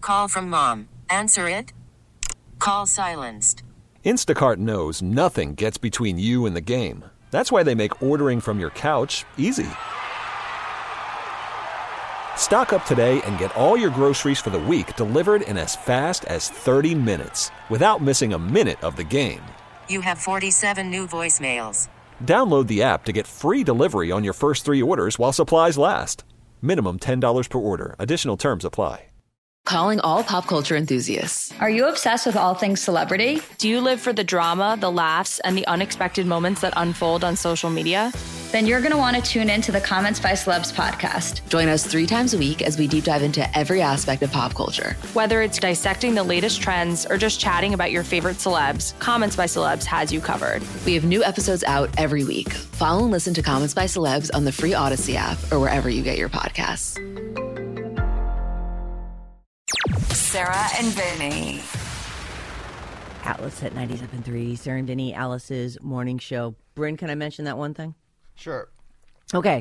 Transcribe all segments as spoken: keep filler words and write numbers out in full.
Call from mom. Answer it. Call silenced. Instacart knows nothing gets between you and the game. That's why they make ordering from your couch easy. Stock up today and get all your groceries for the week delivered in as fast as thirty minutes without missing a minute of the game. You have forty-seven new voicemails. Download the app to get free delivery on your first three orders while supplies last. Minimum ten dollars per order. Additional terms apply. Calling all pop culture enthusiasts. Are you obsessed with all things celebrity? Do you live for the drama, the laughs, and the unexpected moments that unfold on social media? Then you're going to want to tune in to the Comments by Celebs podcast. Join us three times a week as we deep dive into every aspect of pop culture. Whether it's dissecting the latest trends or just chatting about your favorite celebs, Comments by Celebs has you covered. We have new episodes out every week. Follow and listen to Comments by Celebs on the free Odyssey app or wherever you get your podcasts. Sarah and Vinny. Atlas at ninety-seven point three, Sarah and Vinny, Alice's morning show. Bryn, can I mention that one thing? Sure. Okay.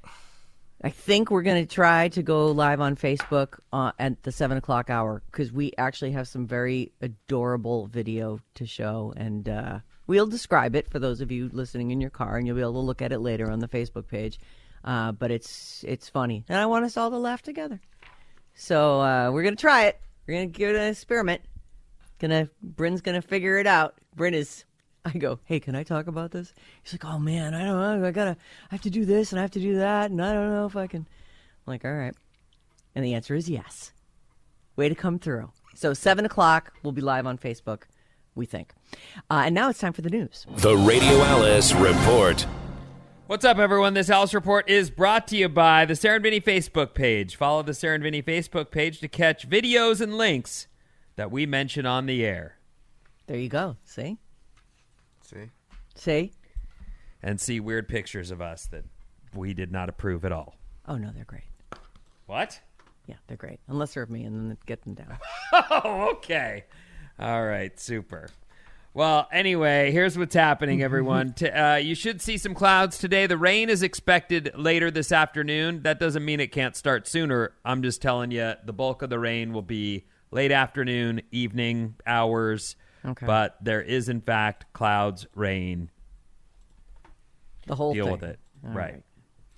I think we're going to try to go live on Facebook uh, at the seven o'clock hour because we actually have some very adorable video to show. And uh, we'll describe it for those of you listening in your car, and you'll be able to look at it later on the Facebook page. Uh, but it's it's funny. And I want us all to laugh together. So uh, we're going to try it. We're going to give it an experiment. Gonna Bryn's going to figure it out. Bryn is... I go, hey, can I talk about this? He's like, oh, man, I don't know. I gotta, I have to do this and I have to do that, and I don't know if I can. I'm like, all right. And the answer is yes. Way to come through. So seven o'clock, we'll be live on Facebook, we think. Uh, and now it's time for the news. The Radio Alice Report. What's up, everyone? This Alice Report is brought to you by the Sarah and Vinny Facebook page. Follow the Sarah and Vinny Facebook page to catch videos and links that we mention on the air. There you go. See? See? See? And see weird pictures of us that we did not approve at all. Oh, no, they're great. What? Yeah, they're great. Unless they're of me, and then get them down. Oh, okay. All right, super. Well, anyway, here's what's happening, everyone. T- uh, you should see some clouds today. The rain is expected later this afternoon. That doesn't mean it can't start sooner. I'm just telling you, the bulk of the rain will be late afternoon, evening hours. Okay. But there is, in fact, clouds, rain. The whole Deal thing. with it. All right. right.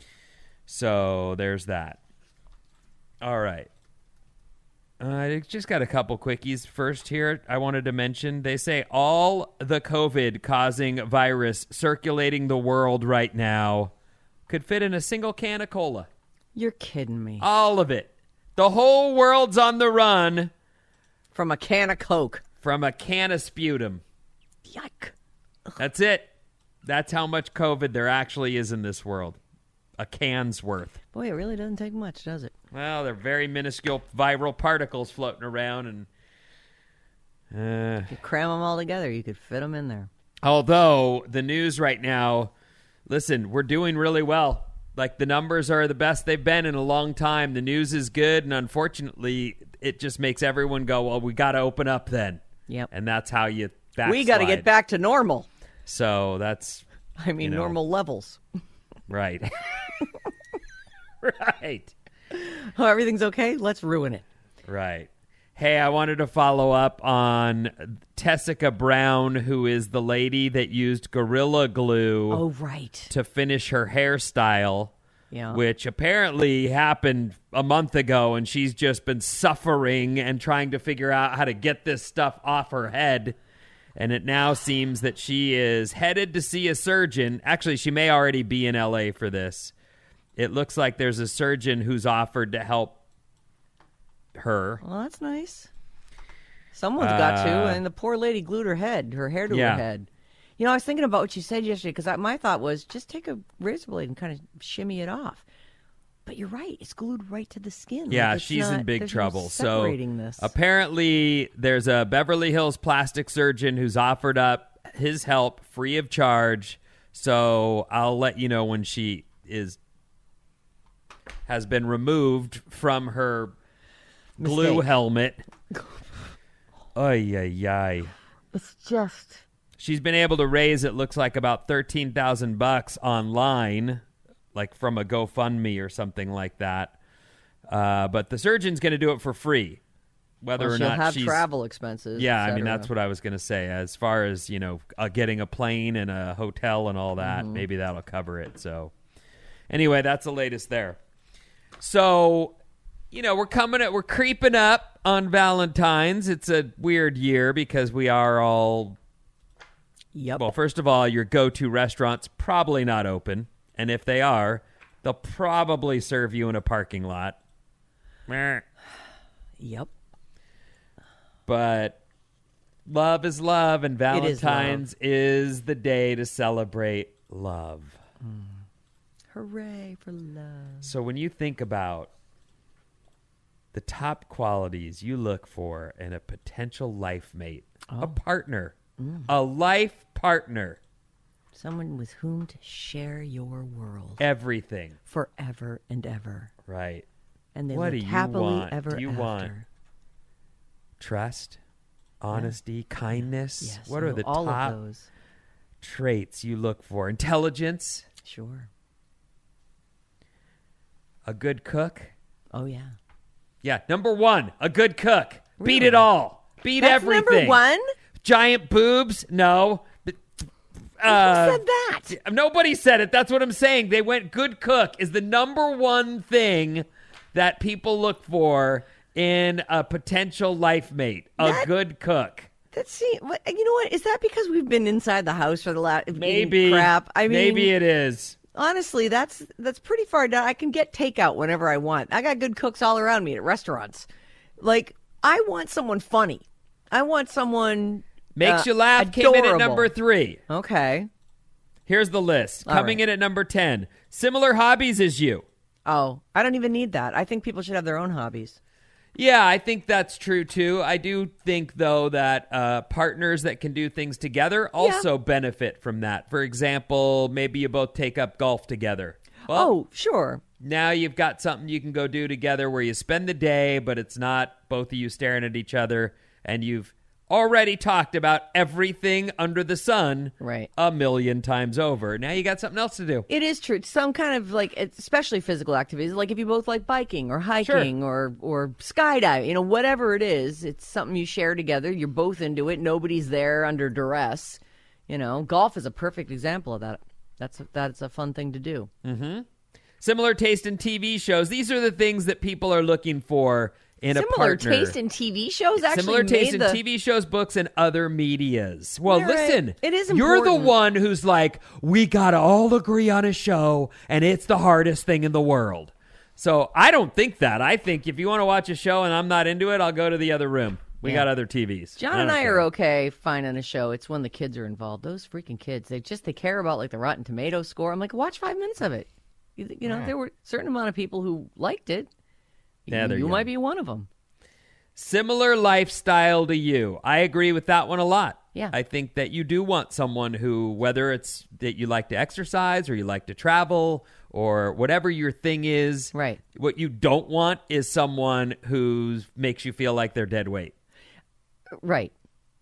So there's that. All right. I uh, just got a couple quickies first here. I wanted to mention, they say all the COVID-causing virus circulating the world right now could fit in a single can of cola. You're kidding me. All of it. The whole world's on the run. From a can of Coke. From a can of sputum. Yuck. That's it. That's how much COVID there actually is in this world. A can's worth. Boy, it really doesn't take much, does it? Well, they're very minuscule viral particles floating around, and uh, if you cram them all together, you could fit them in there. Although the news right now, listen, we're doing really well. Like, the numbers are the best they've been in a long time. The news is good, and unfortunately, it just makes everyone go, well, we got to open up then. Yep. And that's how you backslide. We got to get back to normal. So that's... I mean, you know, normal levels. Right. Right. Oh, everything's okay? Let's ruin it. Right. Hey, I wanted to follow up on Tessica Brown, who is the lady that used Gorilla Glue oh, right. to finish her hairstyle, yeah. which apparently happened a month ago, and she's just been suffering and trying to figure out how to get this stuff off her head. And it now seems that she is headed to see a surgeon. Actually, she may already be in L A for this. It looks like there's a surgeon who's offered to help her. Well, that's nice. Someone's got to, Uh, and the poor lady glued her head, her hair to yeah. her head. You know, I was thinking about what you said yesterday, because my thought was just take a razor blade and kind of shimmy it off. But you're right; it's glued right to the skin. Yeah, like it's she's not, in big there's trouble. No so separating this. apparently, there's a Beverly Hills plastic surgeon who's offered up his help free of charge. So I'll let you know when she is has been removed from her glue Mistake. helmet. Ay, ay, ay. It's just... She's been able to raise, it looks like, about thirteen thousand bucks online, like from a GoFundMe or something like that. Uh, but the surgeon's going to do it for free. whether well, or she'll not have she's travel expenses. Yeah, et I mean cetera. that's what I was going to say. As far as you know, uh, getting a plane and a hotel and all that, Mm-hmm. maybe that'll cover it. So, anyway, that's the latest there. So, you know, we're coming at we're creeping up on Valentine's. It's a weird year because we are all. Yep. Well, first of all, your go-to restaurant's probably not open, and if they are, they'll probably serve you in a parking lot. Meh. Yep. But love is love, and It is Valentine's is, the day to celebrate love. Hooray for love. So when you think about the top qualities you look for in a potential life mate, a partner, a life partner, Someone with whom to share your world everything, forever and ever. right? And they What lived do you happily want? ever Do you after. want trust, honesty, kindness? Yes, What are no, the all top of those? traits you look for? Intelligence, Sure. a good cook. Oh, yeah. Yeah, number one, a good cook. Beat Really? it all. Beat That's everything. number one? Giant boobs? No. But, uh, Who said that? Nobody said it. That's what I'm saying. They went good cook is the number one thing that people look for in a potential life mate. A That- good cook. That's see, what, you know what? Is that because we've been inside the house for the last Maybe. crap? I mean, maybe it is. honestly, that's that's pretty far down. I can get takeout whenever I want. I got good cooks all around me at restaurants. Like, I want someone funny. I want someone Makes uh, you laugh. Came in at adorable. number three. Okay. Here's the list. All Coming right. in at number ten. Similar hobbies as you. Oh, I don't even need that. I think people should have their own hobbies. Yeah, I think that's true too. I do think though that uh, partners that can do things together also benefit from that. For example, maybe you both take up golf together. Well, Oh, sure. now you've got something you can go do together where you spend the day, but it's not both of you staring at each other, and you've already talked about everything under the sun Right. a million times over. Now you got something else to do. It is true. Some kind of like, especially physical activities, like if you both like biking or hiking or or skydiving, you know, whatever it is, it's something you share together. You're both into it. Nobody's there under duress. You know, golf is a perfect example of that. That's a, that's a fun thing to do. Similar taste in T V shows. These are the things that people are looking for in a Similar partner. taste in T V shows. Actually, Similar taste made in the, T V shows, books, and other medias. Well, You're right. listen. It is You're the important. one who's like, we got to all agree on a show, and it's the hardest thing in the world. So I don't think that. I think if you want to watch a show and I'm not into it, I'll go to the other room. We Yeah. got other T Vs. John don't and I care. are okay finding a show. It's when the kids are involved. Those freaking kids, they just they care about like the Rotten Tomato score. I'm like, watch five minutes of it. You, you know, there were a certain amount of people who liked it. Yeah, you they're you young. might be one of them. Similar lifestyle to you. I agree with that one a lot. Yeah. I think that you do want someone who, whether it's that you like to exercise or you like to travel or whatever your thing is, Right. what you don't want is someone who makes you feel like they're dead weight. Right.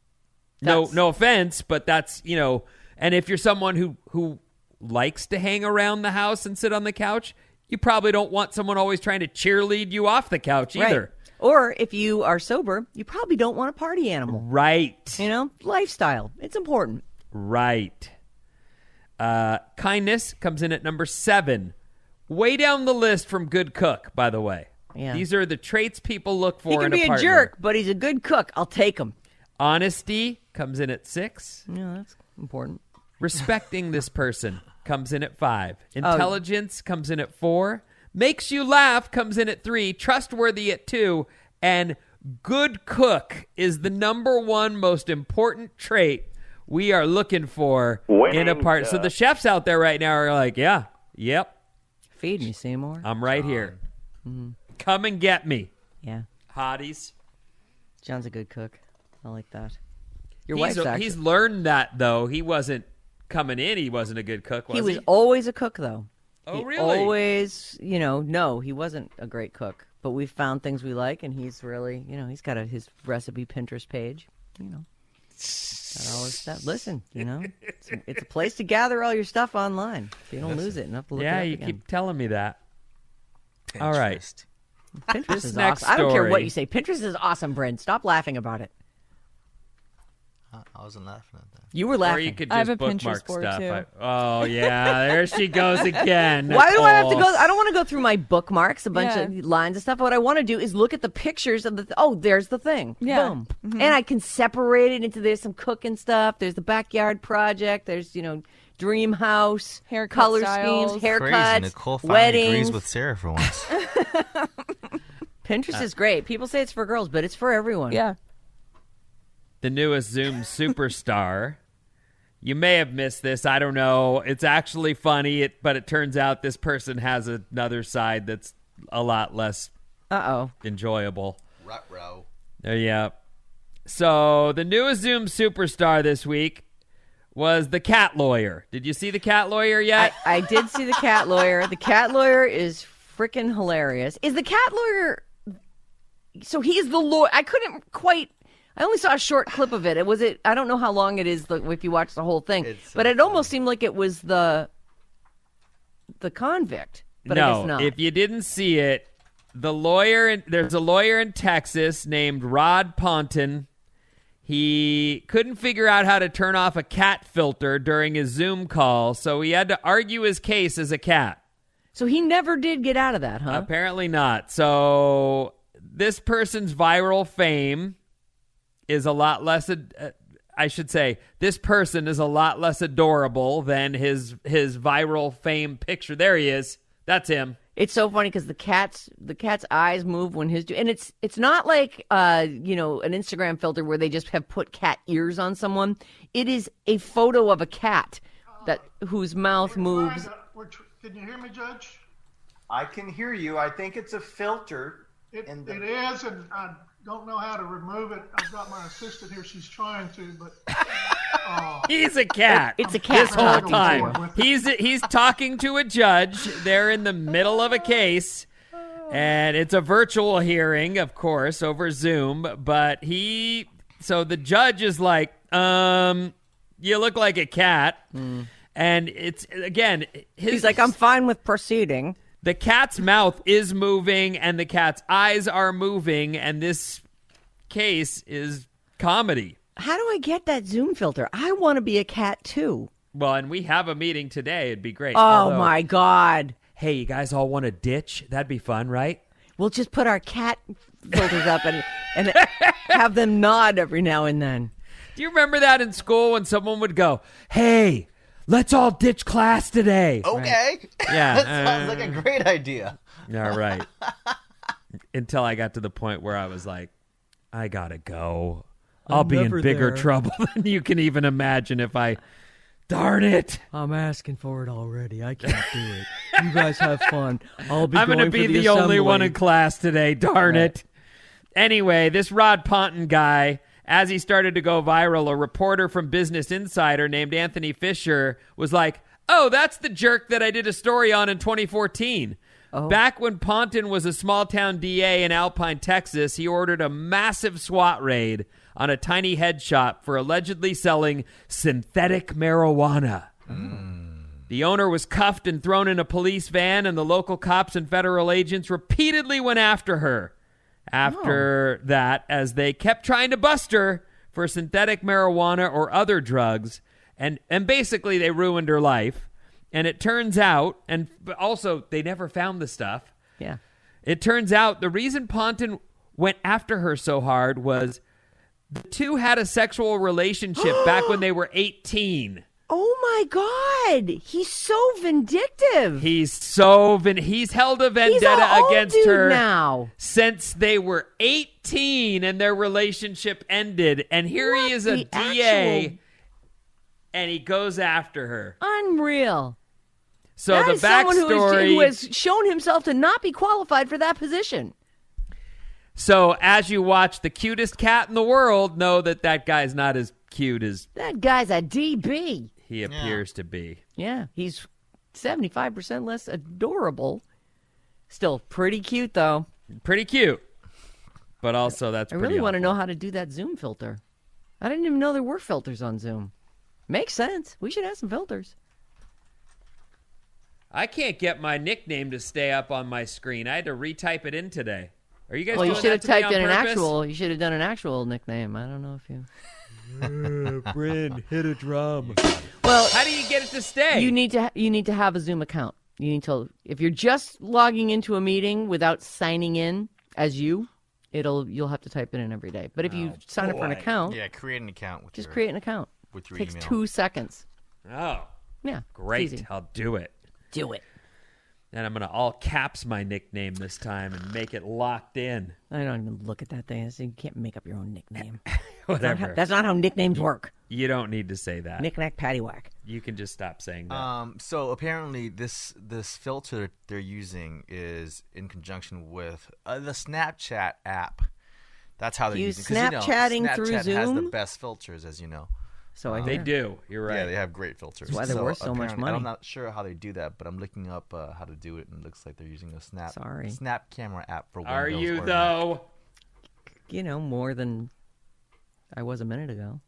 No, That's- no offense, but that's, you know, and if you're someone who, who likes to hang around the house and sit on the couch, you probably don't want someone always trying to cheerlead you off the couch either. Right. Or if you are sober, you probably don't want a party animal. Right. You know, lifestyle. It's important. Right. Uh, kindness comes in at number seven. Way down the list from good cook, by the way. Yeah. These are the traits people look for He can in be a a partner. jerk, but he's a good cook. I'll take him. Honesty comes in at six. Yeah, that's important. Respecting this person comes in at five. Oh. Intelligence comes in at four. Makes you laugh comes in at three. Trustworthy at two. And good cook is the number one most important trait we are looking for in a part. So the chefs out there right now are like, yeah, yep, Feed me, Seymour. I'm right here. Mm-hmm. Come and get me, Yeah. hotties. John's a good cook. I like that. Your He's, wife's actually. he's learned that, though. He wasn't coming in. He wasn't a good cook, was He he? was always a cook, though. Oh, He really? Always, you know, no, he wasn't a great cook, but we found things we like, and he's really, you know, he's got a, his recipe Pinterest page, you know. Got all his stuff. Listen, you know, it's, it's a place to gather all your stuff online, so you don't lose it and have to look yeah, it up you again. keep telling me that. All right. Pinterest This is next awesome. I don't care what story- you say. Pinterest is awesome, Brent. Stop laughing about it. I wasn't laughing at that. You were laughing. Or you could I have just a bookmark Pinterest board, stuff. too. I- oh, yeah. There she goes again. Why do I have to Nicole. go? I don't want to go through my bookmarks, a bunch Yeah. of lines and stuff. What I want to do is look at the pictures of the. Th- oh, there's the thing. Yeah. Boom. And I can separate it into there's some cooking stuff. There's the backyard project. There's you know dream house, Haircut color styles. schemes, Crazy. haircuts, Nicole finally weddings. agrees with Sarah for once. Pinterest is great. People say it's for girls, but it's for everyone. Yeah. The newest Zoom superstar. You may have missed this. I don't know. It's actually funny, it, but it turns out this person has another side that's a lot less Uh oh. enjoyable. Ruh-roh. Uh, yeah. So the newest Zoom superstar this week was the cat lawyer. Did you see the cat lawyer yet? I, I did see the cat lawyer. The cat lawyer is freaking hilarious. Is the cat lawyer? So he's the lawyer. I couldn't quite. I only saw a short clip of it. It was it. I don't know how long it is like, if you watch the whole thing. It's so but it almost seemed like it was the the convict. But no, I guess not. if you didn't see it, the lawyer in, there's a lawyer in Texas named Rod Ponton. He couldn't figure out how to turn off a cat filter during his Zoom call, so he had to argue his case as a cat. So he never did get out of that, huh? Apparently not. So this person's viral fame is a lot less. Uh, I should say this person is a lot less adorable than his his viral fame picture. There he is. That's him. It's so funny because the cat's the cat's eyes move when his do, and it's it's not like uh you know an Instagram filter where they just have put cat ears on someone. It is a photo of a cat that whose mouth moves. We're tr- Can you hear me, Judge? I can hear you. I think it's a filter. It, in the... it is, and I don't know how to remove it. I've got my assistant here. She's trying to, but uh, He's a cat. It's a cat this whole talking time. to him. He's he's talking to a judge. They're in the middle of a case, and it's a virtual hearing, of course, over Zoom. But he, so the judge is like, um, you look like a cat, Mm. and it's again, his, He's like, I'm fine with proceeding. The cat's mouth is moving, and the cat's eyes are moving, and this case is comedy. How do I get that Zoom filter? I want to be a cat too. Well, and we have a meeting today. It'd be great. Oh Although, my God. hey, you guys all want to ditch? That'd be fun, right? We'll just put our cat filters up and and have them nod every now and then. Do you remember that in school when someone would go, hey, let's all ditch class today? Okay. Yeah. That sounds like a great idea. All right. Until I got to the point where I was like, I gotta go. I'll I'm be in never bigger there. trouble than you can even imagine if I... Darn it. I'm asking for it already. I can't do it. You guys have fun. I'll be I'm going going to be for the, the only assembly. one in class today. Darn Right. it. Anyway, this Rod Ponton guy, as he started to go viral, a reporter from Business Insider named Anthony Fisher was like, oh, that's the jerk that I did a story on in twenty fourteen. Oh. Back when Ponton was a small-town D A in Alpine, Texas, he ordered a massive SWAT raid on a tiny head shop for allegedly selling synthetic marijuana. The owner was cuffed and thrown in a police van, and the local cops and federal agents repeatedly went after her. After that, as they kept trying to bust her for synthetic marijuana or other drugs, and, and basically they ruined her life. And it turns out, and but also they never found the stuff. Yeah. It turns out the reason Ponton went after her so hard was the two had a sexual relationship back when they were eighteen. Oh my God. He's so vindictive. He's so vin- he's held a vendetta He's an old against dude her now. since they were eighteen and their relationship ended. And here he What is a the D A actual- and he goes after her. Unreal. So That the is someone who, backstory. is, who has shown himself to not be qualified for that position. So as you watch the cutest cat in the world, know that that guy's not as cute as That guy's a D B. he appears to be. Yeah, he's seventy-five percent less adorable. Still pretty cute, though. Pretty cute. But also that's I pretty really want to awful. know how to do that Zoom filter. I didn't even know there were filters on Zoom. Makes sense. We should have some filters. I can't get my nickname to stay up on my screen. I had to retype it in today. Are you guys Well, you doing should have that to me typed on in an purpose? actual. You should have done an actual nickname. I don't know if you. Uh, Bryn, hit a drum. Well, how do you get it to stay? You need to. Ha- you need to have a Zoom account. You need to. If you're just logging into a meeting without signing in as you, it'll. You'll have to type it in every day. But if you Oh, sign up for an boy. account, Yeah, create an account with just your, create an account. with your Takes email. two seconds. Oh. Yeah. Great. easy. I'll do it. Do it. And I'm going to all caps my nickname this time and make it locked in. I don't even look at that thing. I say you can't make up your own nickname. Whatever. That's not how, that's not how nicknames work. You don't need to say that. Knick-knack, paddywhack. You can just stop saying that. Um, so apparently this this filter they're using is in conjunction with uh, the Snapchat app. That's how they're You using. 'cause, you know, Snapchatting through Snapchat has the Zoom? best filters, as you know. So I They hear. do. You're right. Yeah, they have great filters. That's why they're worth so much apparently- money. I'm not sure how they do that, but I'm looking up uh, how to do it, and it looks like they're using a Snap Sorry. Snap camera app for Windows. Are you, or Mac. though? You know, more than I was a minute ago.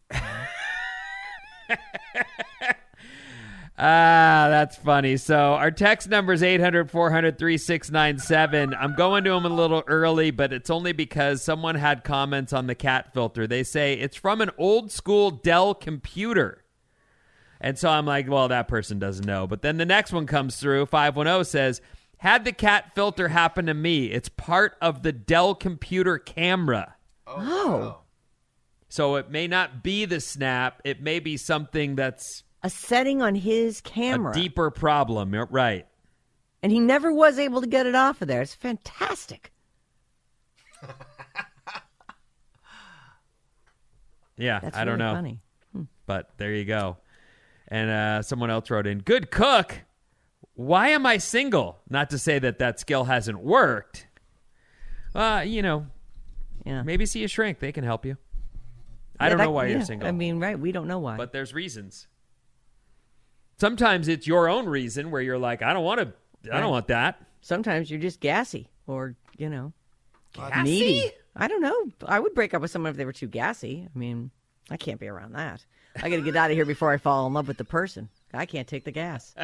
Ah, that's funny. So our text number is eight hundred, four hundred, thirty-six ninety-seven. I'm going to them a little early, but it's only because someone had comments on the cat filter. They say it's from an old school Dell computer. And so I'm like, well, that person doesn't know. But then the next one comes through. five one zero says, had the cat filter happen to me. It's part of the Dell computer camera. Oh. So it may not be the snap. It may be something that's A setting on his camera. a deeper problem. You're right. And he never was able to get it off of there. It's fantastic. Yeah, That's I don't really know. funny. Hmm. But there you go. And uh, someone else wrote in, good cook. Why am I single? Not to say that that skill hasn't worked. Uh, you know, Yeah. maybe see a shrink. They can help you. I Yeah, don't that- know why yeah. you're single. I mean, right. We don't know why. But there's reasons. Sometimes it's your own reason where you're like, I don't want to, I Right. don't want that. Sometimes you're just gassy or, you know, Gassy? needy. I don't know. I would break up with someone if they were too gassy. I mean, I can't be around that. I got to get out of here before I fall in love with the person. I can't take the gas.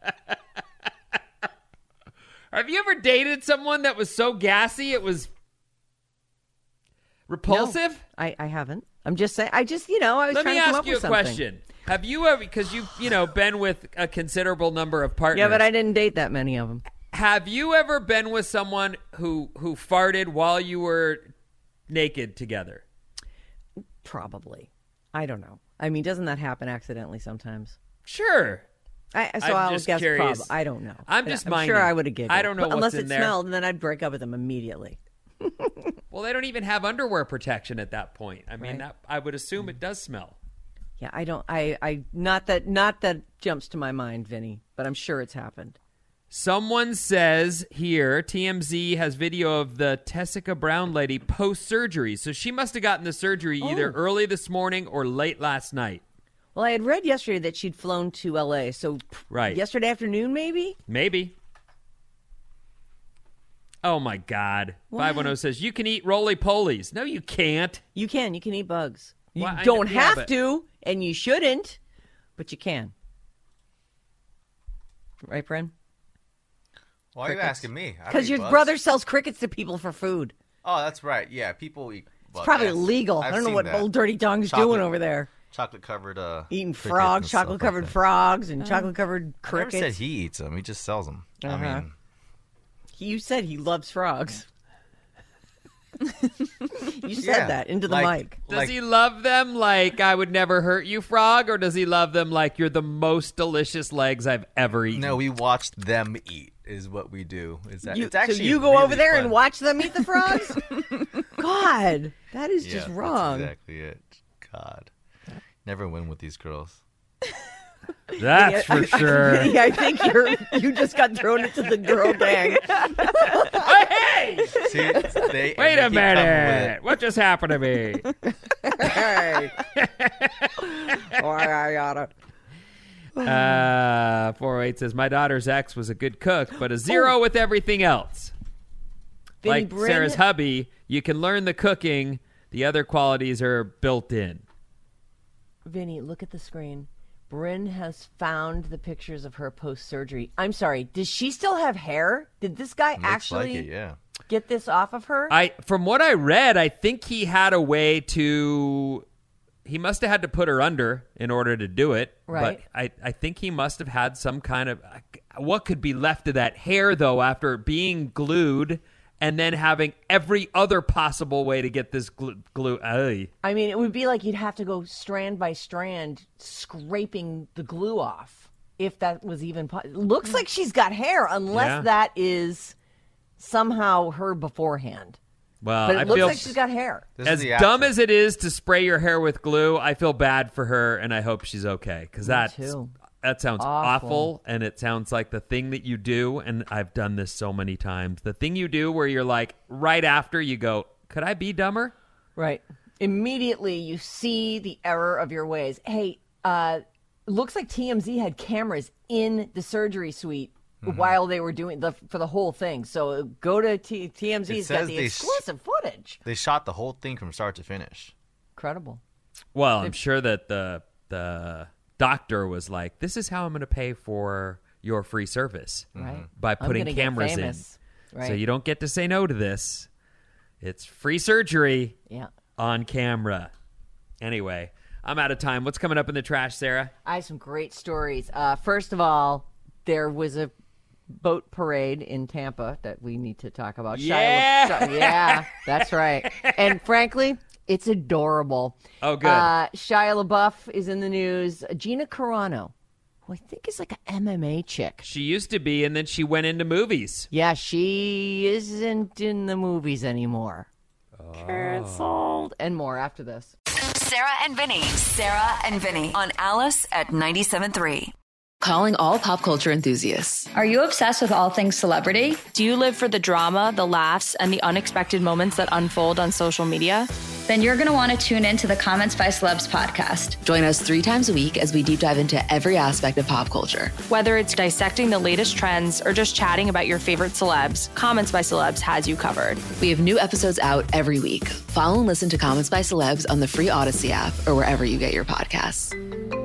Have you ever dated someone that was so gassy it was repulsive? No, I, I haven't. I'm just saying. I just, you know, I was Let trying me to come ask up you a with something. question. Have you ever, because you've, you know, been with a considerable number of partners. Yeah, but I didn't date that many of them. Have you ever been with someone who, who farted while you were naked together? Probably. I don't know. I mean, doesn't that happen accidentally sometimes? Sure. I, so I'm I'll just guess curious. prob- I don't know. I'm just I'm minding. sure I would have giggled. I don't know But what's unless in it there. smelled, and then I'd break up with them immediately. Well, they don't even have underwear protection at that point. I mean, Right. that, I would assume it does smell. Yeah, I don't. I, I not that not that jumps to my mind, Vinny, but I'm sure it's happened. Someone says here, T M Z has video of the Tessica Brown lady post-surgery. So she must have gotten the surgery either Oh. early this morning or late last night. Well, I had read yesterday that she'd flown to L A, so Right. yesterday afternoon, maybe. Maybe. Oh, my God. What? five one zero says, you can eat roly-polies. No, you can't. You can. You can eat bugs. You Well, I don't know- yeah, have but- to, and you shouldn't, but you can. Right, Bren? Why are you Crickets. asking me? I don't Because eat your bugs. brother sells crickets to people for food. Oh, that's right. Yeah, people eat. It's well, probably yes, illegal. I've I don't know seen what that. old dirty tongue's Chocolate- doing over there. Chocolate covered. Uh, Eating crickets frogs, and stuff chocolate like covered that. frogs, and chocolate covered I never crickets. said he eats them. He just sells them. I Uh-huh. mean, You said he loves frogs. You said Yeah, that into the like- mic. Does Like- he love them like I would never hurt you, frog? Or does he love them like you're the most delicious legs I've ever eaten? no, we watched them eat. Is what we do. Is that You, it's actually so you go really over there fun. and watch them eat the frogs? God, that is Yeah, just that's wrong. exactly it. God, never win with these girls. That's for sure. Yeah, I think you're you just got thrown into the girl gang. Hey! See, they, Wait they a keep coming minute. with What just happened to me? Hey. Oh, I gotta. Uh, four oh eight says, my daughter's ex was a good cook, but a zero with everything else. Vinny, Like bring- Sarah's hubby, you can learn the cooking. The other qualities are built in. Vinny, look at the screen. Bryn has found the pictures of her post-surgery. I'm sorry, does she still have hair? Did this guy Looks actually like it, yeah. get this off of her? I, from what I read, I think he had a way to. He must have had to put her under in order to do it. Right. But I, I think he must have had some kind of. What could be left of that hair, though, after being glued and then having every other possible way to get this glue? glue ay. I mean, it would be like you'd have to go strand by strand scraping the glue off, if that was even possible. Looks like she's got hair, unless Yeah. that is somehow her beforehand. Well, But it I looks feel like she's got hair. This is as the dumb after. as it is to spray your hair with glue. I feel bad for her, and I hope she's okay because that too. that sounds Awful. awful, and it sounds like the thing that you do. And I've done this so many times. The thing you do where you're like right after you go, could I be dumber? Right. Immediately you see the error of your ways. Hey, uh, looks like T M Z had cameras in the surgery suite Mm-hmm. while they were doing the for the whole thing. So go to T- TMZ's It got says the they sh- exclusive footage. They shot the whole thing from start to finish. Incredible. Well, I'm sure that the the doctor was like, "This is how I'm going to pay for your free service, Right. by I'm putting gonna get cameras in. famous." Right. So you don't get to say no to this. It's free surgery Yeah. on camera." Anyway, I'm out of time. What's coming up in the trash, Sarah? I have some great stories. Uh, first of all, there was a boat parade in Tampa that we need to talk about. Yeah! Shia LaBeouf- yeah, that's right. And frankly, it's adorable. Oh, good. Uh, Shia LaBeouf is in the news. Gina Carano, who I think is like an M M A chick. She used to be, and then she went into movies. Yeah, she isn't in the movies anymore. Oh. Cancelled. And more after this. Sarah and Vinny. Sarah and Vinny on Alice at ninety-seven point three. Calling all pop culture enthusiasts. Are you obsessed with all things celebrity? Do you live for the drama, the laughs, and the unexpected moments that unfold on social media? Then you're going to want to tune in to the Comments by Celebs podcast. Join us three times a week as we deep dive into every aspect of pop culture. Whether it's dissecting the latest trends or just chatting about your favorite celebs, Comments by Celebs has you covered. We have new episodes out every week. Follow and listen to Comments by Celebs on the free Odyssey app or wherever you get your podcasts.